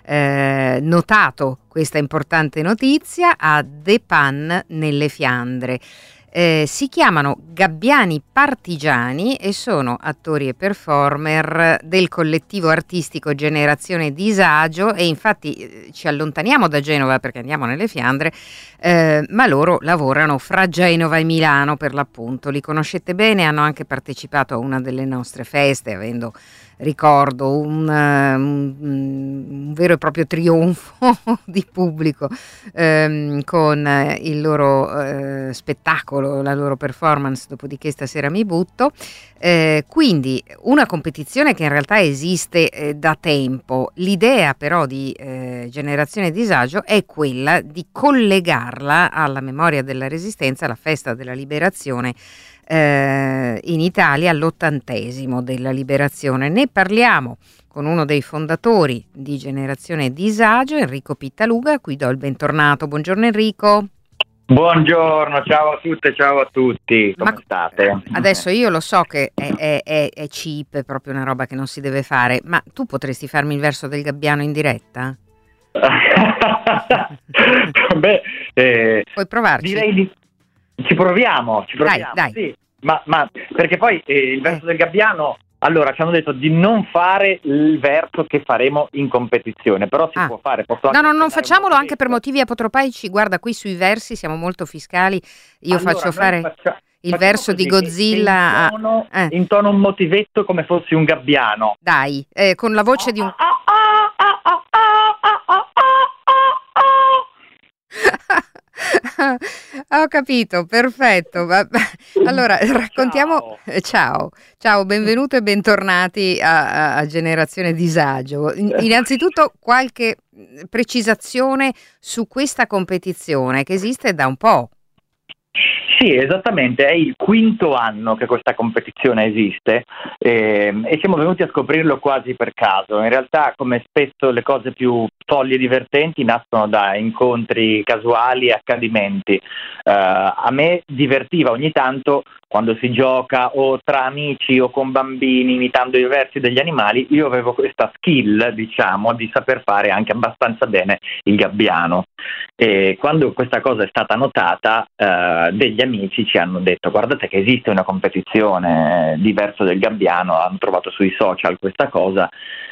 notato questa importante notizia a De Pan nelle Fiandre. Si chiamano Gabbiani Partigiani e sono attori e performer del collettivo artistico Generazione Disagio, e infatti ci allontaniamo da Genova perché andiamo nelle Fiandre, ma loro lavorano fra Genova e Milano per l'appunto. Li conoscete bene, hanno anche partecipato a una delle nostre feste, avendo, ricordo, un vero e proprio trionfo di pubblico con il loro spettacolo, la loro performance Dopodiché stasera mi butto. Quindi una competizione che in realtà esiste da tempo. L'idea però di Generazione Disagio è quella di collegarla alla memoria della Resistenza, alla festa della liberazione in Italia, all'80° della liberazione. Ne parliamo con uno dei fondatori di Generazione Disagio, Enrico Pittaluga, a cui do il bentornato. Buongiorno Enrico. Buongiorno, ciao a tutte, ciao a tutti, come state? Adesso io lo so che è cheap, è proprio una roba che non si deve fare, ma tu potresti farmi il verso del Gabbiano in diretta? Puoi provarci? Direi ci proviamo. Dai. Sì, ma perché poi il verso del Gabbiano, allora ci hanno detto di non fare il verso che faremo in competizione, però si può fare. Non facciamolo anche per motivi apotropaici. Guarda, qui sui versi siamo molto fiscali. Io faccio fare il verso di Godzilla in tono un motivetto come fossi un gabbiano. Dai, con la voce di un... Ho capito, perfetto. Allora raccontiamo. Ciao, benvenuto e bentornati a Generazione Disagio. Innanzitutto qualche precisazione su questa competizione che esiste da un po'. Sì, esattamente, è il 5° anno che questa competizione esiste e siamo venuti a scoprirlo quasi per caso. In realtà, come spesso le cose più folli e divertenti nascono da incontri casuali e accadimenti. A me divertiva ogni tanto quando si gioca o tra amici o con bambini imitando i versi degli animali. Io avevo questa skill, diciamo, di saper fare anche abbastanza bene il gabbiano. E quando questa cosa è stata notata, degli amici amici ci hanno detto: guardate che esiste una competizione diverso del gabbiano, hanno trovato sui social questa cosa,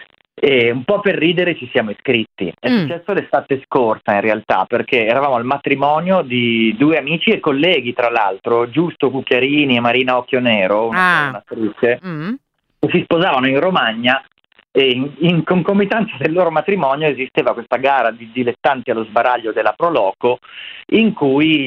e un po' per ridere ci siamo iscritti. È successo l'estate scorsa in realtà, perché eravamo al matrimonio di due amici e colleghi, tra l'altro, Giusto Cucchiarini e Marina Occhionero, un'attrice, che si sposavano in Romagna, e in concomitanza del loro matrimonio esisteva questa gara di dilettanti allo sbaraglio della Proloco, in cui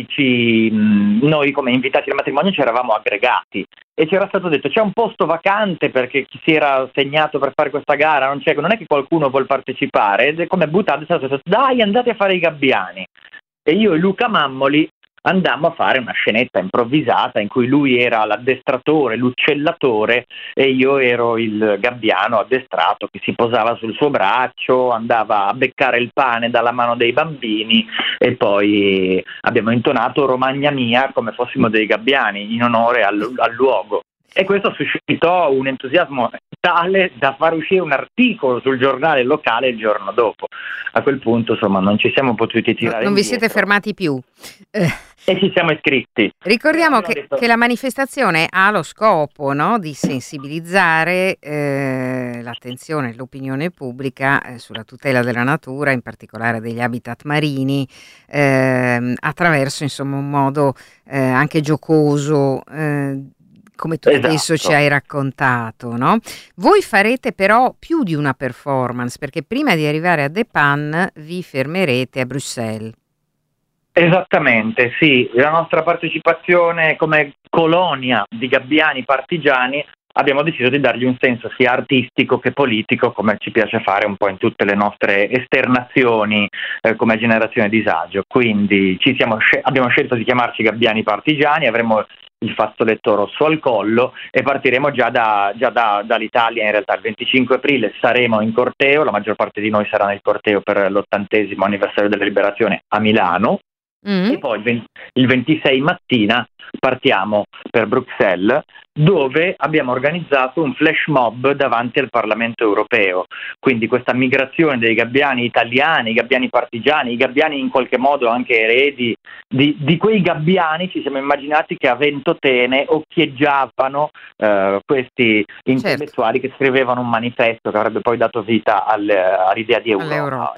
noi come invitati al matrimonio ci eravamo aggregati e ci era stato detto: c'è un posto vacante perché chi si era segnato per fare questa gara non è che qualcuno vuol partecipare, ed è come buttato, è stato detto: dai, andate a fare i gabbiani. E io e Luca Mammoli andammo a fare una scenetta improvvisata in cui lui era l'addestratore, l'uccellatore, e io ero il gabbiano addestrato che si posava sul suo braccio, andava a beccare il pane dalla mano dei bambini, e poi abbiamo intonato Romagna Mia come fossimo dei gabbiani in onore al luogo. E questo suscitò un entusiasmo tale da far uscire un articolo sul giornale locale il giorno dopo. A quel punto, insomma, non ci siamo potuti tirare Non vi indietro. siete fermati più. E ci siamo iscritti. Ricordiamo che la manifestazione ha lo scopo, no, di sensibilizzare l'attenzione dell'opinione pubblica sulla tutela della natura, in particolare degli habitat marini, attraverso, insomma, un modo anche giocoso, come tu stesso ci hai raccontato, no? Voi farete però più di una performance, perché prima di arrivare a The Pan vi fermerete a Bruxelles. Esattamente, sì. La nostra partecipazione come colonia di gabbiani partigiani abbiamo deciso di dargli un senso sia artistico che politico, come ci piace fare un po' in tutte le nostre esternazioni come Generazione Disagio. Quindi abbiamo scelto di chiamarci Gabbiani Partigiani, avremo il fazzoletto rosso al collo e partiremo già dall'Italia. In realtà il 25 aprile saremo in corteo, la maggior parte di noi sarà nel corteo per l'80° anniversario della liberazione a Milano. E poi il 26 mattina partiamo per Bruxelles, dove abbiamo organizzato un flash mob davanti al Parlamento europeo. Quindi questa migrazione dei gabbiani italiani, i gabbiani partigiani, i gabbiani in qualche modo anche eredi di quei gabbiani, ci siamo immaginati che a Ventotene occhieggiavano questi intellettuali che scrivevano un manifesto che avrebbe poi dato vita all'idea di Europa.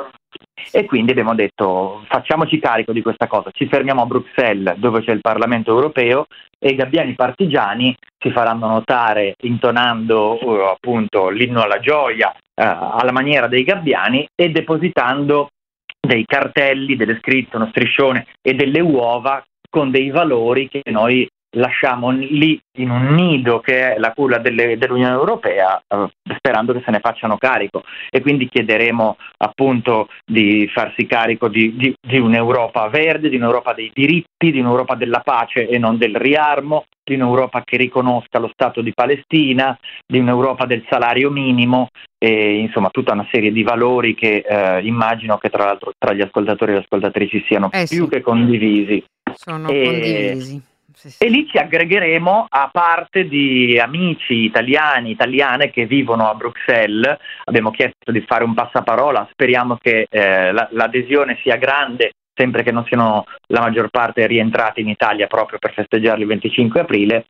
E quindi abbiamo detto: facciamoci carico di questa cosa, ci fermiamo a Bruxelles dove c'è il Parlamento europeo e i gabbiani partigiani si faranno notare intonando appunto l'inno alla gioia alla maniera dei gabbiani e depositando dei cartelli, delle scritte, uno striscione e delle uova con dei valori che noi lasciamo lì in un nido che è la culla dell'Unione Europea, sperando che se ne facciano carico. E quindi chiederemo appunto di farsi carico di un'Europa verde, di un'Europa dei diritti, di un'Europa della pace e non del riarmo, di un'Europa che riconosca lo Stato di Palestina, di un'Europa del salario minimo, e insomma tutta una serie di valori che immagino che tra l'altro tra gli ascoltatori e le ascoltatrici siano più che condivisi. Sono condivisi. E lì ci aggregheremo a parte di amici italiani, italiane che vivono a Bruxelles. Abbiamo chiesto di fare un passaparola, speriamo che l'adesione sia grande, sempre che non siano la maggior parte rientrati in Italia proprio per festeggiare il 25 aprile.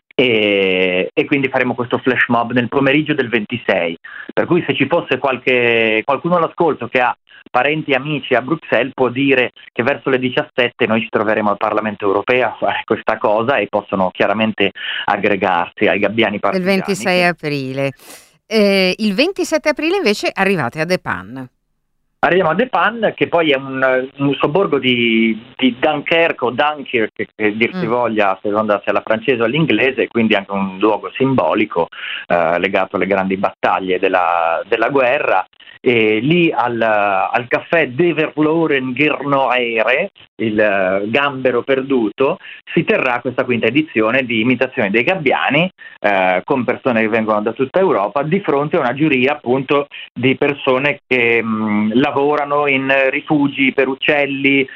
E quindi faremo questo flash mob nel pomeriggio del 26, per cui se ci fosse qualcuno all'ascolto che ha parenti e amici a Bruxelles può dire che verso le 17 noi ci troveremo al Parlamento europeo a fare questa cosa e possono chiaramente aggregarsi ai gabbiani partigiani. Il 26 aprile. Il 27 aprile invece arrivate a The Pan. Arriviamo a The Pan, che poi è un sobborgo di Dunkerque o Dunkirk, che dir si voglia, a seconda se alla francese o all'inglese, quindi anche un luogo simbolico legato alle grandi battaglie della guerra. E lì al caffè De Verloren Gernoere, il gambero perduto, si terrà questa quinta edizione di imitazione dei gabbiani con persone che vengono da tutta Europa, di fronte a una giuria appunto di persone che lavorano in rifugi per uccelli,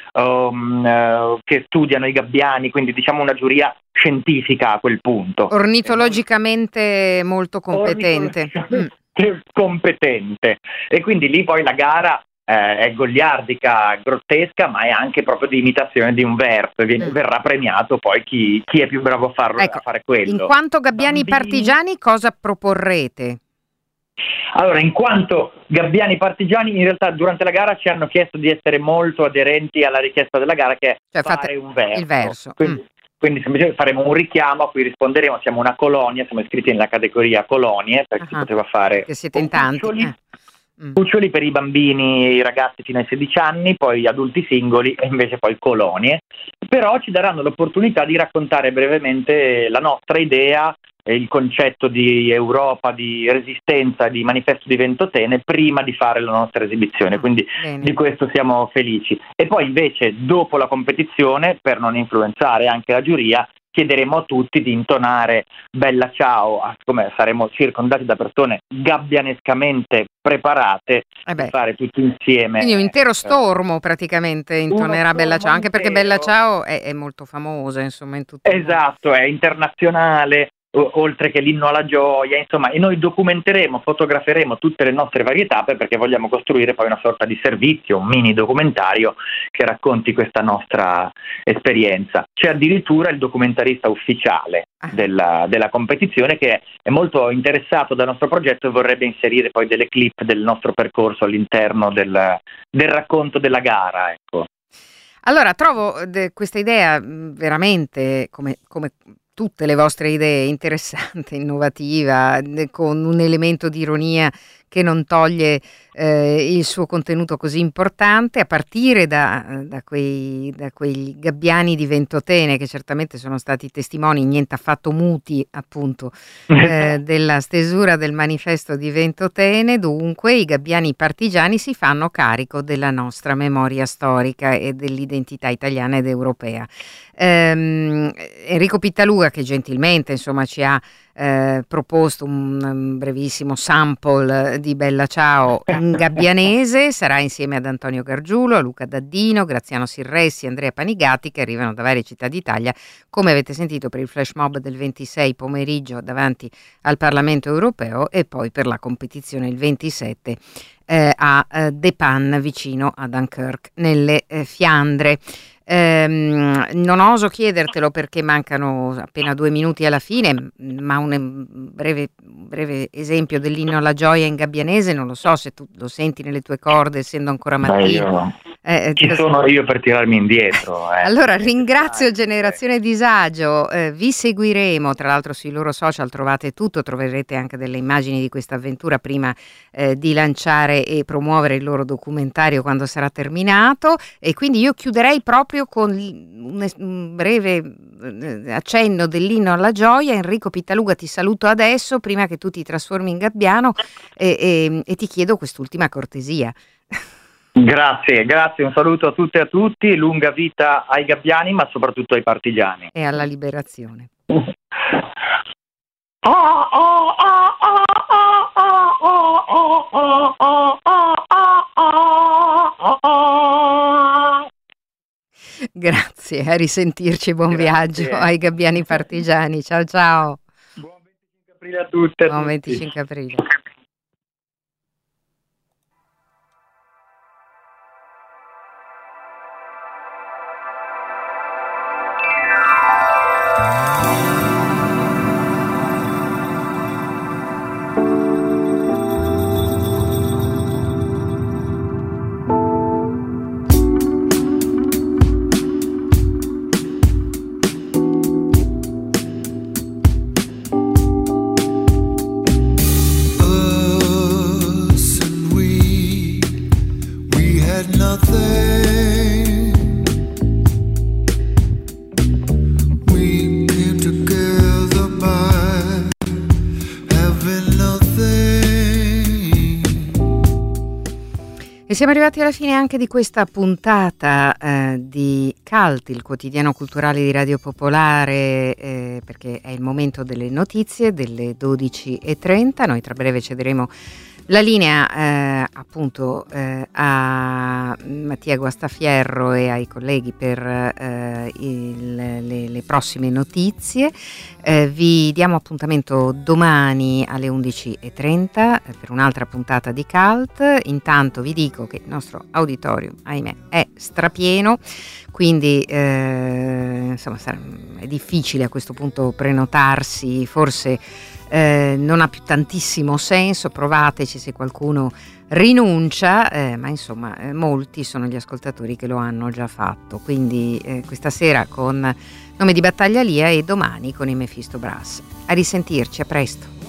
che studiano i gabbiani, quindi diciamo una giuria scientifica a quel punto. Ornitologicamente molto competente. Competente. E quindi lì poi la gara è goliardica, grottesca, ma è anche proprio di imitazione di un verso. Verrà premiato poi chi è più bravo a farlo, ecco, a fare quello. In quanto Gabbiani Partigiani, cosa proporrete? Allora, in quanto Gabbiani Partigiani, in realtà durante la gara ci hanno chiesto di essere molto aderenti alla richiesta della gara, che è fare un verso. Il verso. Quindi semplicemente faremo un richiamo a cui risponderemo. Siamo una colonia, siamo iscritti nella categoria colonie, perché si poteva fare che siete in tanti. Cuccioli per i bambini e i ragazzi fino ai 16 anni, poi adulti singoli e invece poi colonie. Però ci daranno l'opportunità di raccontare brevemente la nostra idea, il concetto di Europa, di resistenza, di manifesto di Ventotene prima di fare la nostra esibizione, quindi di questo siamo felici. E poi invece dopo la competizione, per non influenzare anche la giuria, chiederemo a tutti di intonare Bella Ciao, siccome saremo circondati da persone gabbianescamente preparate, per fare tutti insieme. Quindi un intero stormo praticamente intonerà Bella Ciao, anche perché Bella Ciao è molto famosa, insomma, in tutto il mondo. Esatto, è internazionale, oltre che l'inno alla gioia, insomma, e noi documenteremo, fotograferemo tutte le nostre varie tappe, perché vogliamo costruire poi una sorta di servizio, un mini documentario che racconti questa nostra esperienza. C'è addirittura il documentarista ufficiale della competizione, che è molto interessato dal nostro progetto e vorrebbe inserire poi delle clip del nostro percorso all'interno del racconto della gara, ecco. Allora, trovo questa idea veramente, come tutte le vostre idee, interessante, innovativa, con un elemento di ironia che non toglie il suo contenuto così importante, a partire da quei gabbiani di Ventotene, che certamente sono stati testimoni niente affatto muti, appunto, della stesura del manifesto di Ventotene. Dunque i gabbiani partigiani si fanno carico della nostra memoria storica e dell'identità italiana ed europea. Enrico Pittaluga, che gentilmente, insomma, ci ha proposto un brevissimo sample di Bella Ciao in gabbianese, sarà insieme ad Antonio Gargiulo, a Luca Daddino, Graziano Sirressi, Andrea Panigati, che arrivano da varie città d'Italia, come avete sentito, per il flash mob del 26 pomeriggio davanti al Parlamento europeo, e poi per la competizione il 27 a De Pan, vicino a Dunkirk, nelle Fiandre. Non oso chiedertelo perché mancano appena 2 minuti alla fine, ma un breve esempio dell'inno alla gioia in gabbianese, non lo so se tu lo senti nelle tue corde, essendo ancora mattina. Chi sono io per tirarmi indietro? Allora ringrazio Generazione Disagio, vi seguiremo, tra l'altro sui loro social trovate tutto, troverete anche delle immagini di questa avventura prima di lanciare e promuovere il loro documentario quando sarà terminato, e quindi io chiuderei proprio con un breve accenno dell'inno alla gioia. Enrico Pittaluga, ti saluto adesso prima che tu ti trasformi in gabbiano e ti chiedo quest'ultima cortesia. Grazie, un saluto a tutte e a tutti, lunga vita ai gabbiani, ma soprattutto ai partigiani. E alla liberazione. Grazie, a risentirci, buon viaggio ai gabbiani partigiani, ciao ciao. Buon 25 aprile a tutte. Buon 25 aprile. E siamo arrivati alla fine anche di questa puntata di Cult, il quotidiano culturale di Radio Popolare, perché è il momento delle notizie delle 12:30. Noi tra breve cederemo la linea appunto a Mattia Guastafierro e ai colleghi per le prossime notizie. Vi diamo appuntamento domani alle 11:30 per un'altra puntata di Cult. Intanto vi dico che il nostro auditorium, ahimè, è strapieno, quindi insomma è difficile a questo punto prenotarsi, forse non ha più tantissimo senso, provateci se qualcuno rinuncia, ma insomma molti sono gli ascoltatori che lo hanno già fatto, quindi questa sera con Nome di battaglia Lia e domani con i Mephisto Brass. A risentirci, a presto.